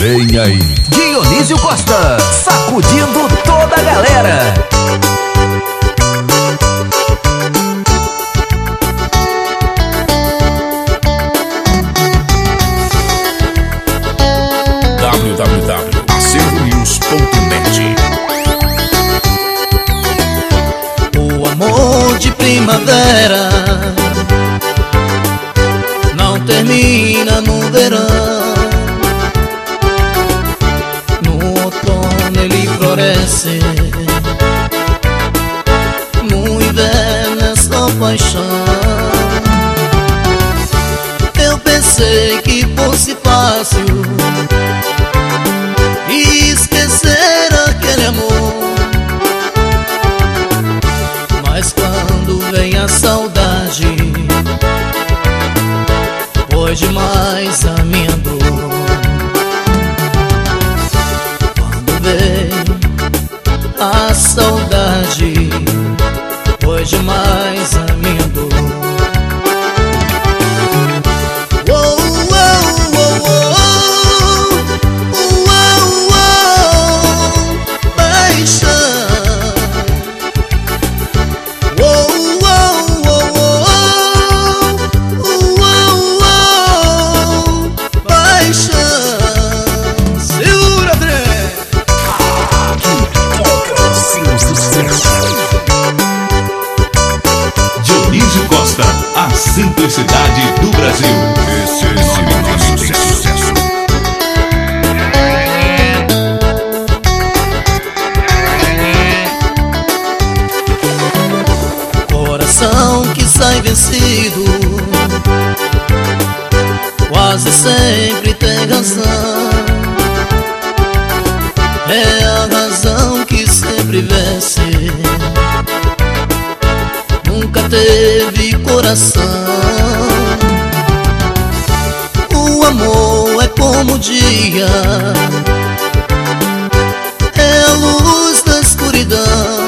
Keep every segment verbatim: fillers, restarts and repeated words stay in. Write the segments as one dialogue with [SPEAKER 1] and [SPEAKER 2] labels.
[SPEAKER 1] Vem aí, Dionísio Costa, sacudindo toda a galera.
[SPEAKER 2] w w w ponto acervo news ponto net.
[SPEAKER 3] O amor de primavera não termina no verão. No outono ele floresce, no inverno é só paixão. Eu pensei que fosse fácil esquecer aquele amor, mas quando vem a saudade, foi demais a minha dor. Quando vem a saudade, foi demais a minha dor.
[SPEAKER 2] Dionísio Costa, a simplicidade do Brasil. Esse nome tem sucesso.
[SPEAKER 3] Coração que sai vencido quase sempre tem razão. É a razão que sempre vence. Nunca teve coração. O amor é como o dia, é a luz da escuridão.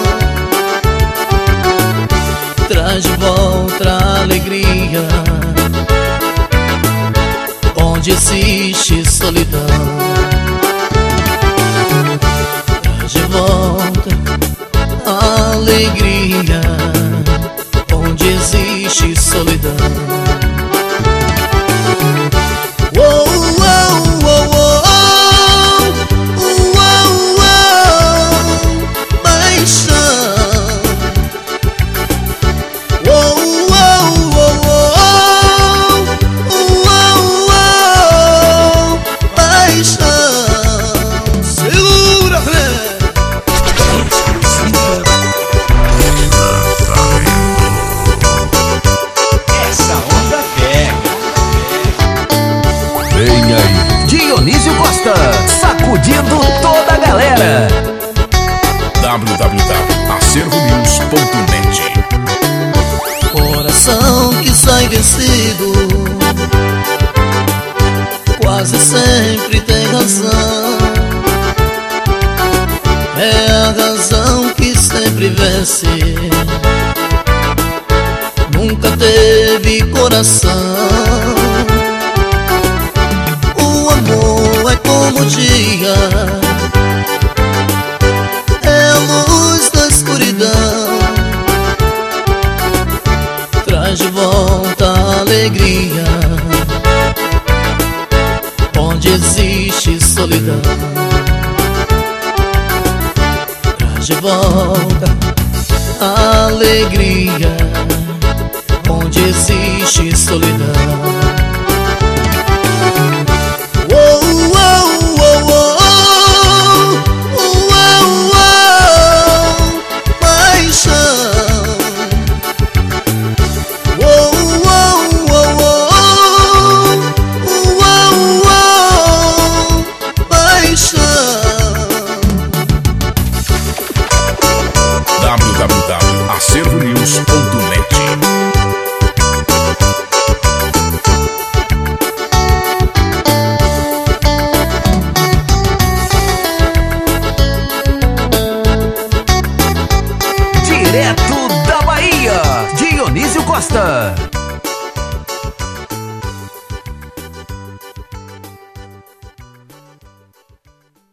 [SPEAKER 3] Traz de volta a alegria onde existe solidão. Traz de volta a alegria onde existe solidão. Oh, oh, oh, oh, oh, oh, oh, paixão. Oh, oh, oh, oh, oh, oh, paixão. Segura, Fred.
[SPEAKER 1] Vem aí, Dionísio Costa, sacudindo toda a galera.
[SPEAKER 2] w w w ponto acervo news ponto net.
[SPEAKER 3] Coração que sai vencido quase sempre tem razão. É a razão que sempre vence. Nunca teve coração. O amor é como o dia, é a luz da escuridão. Traz de volta a alegria onde existe solidão. Traz de volta a alegria onde existe solidão.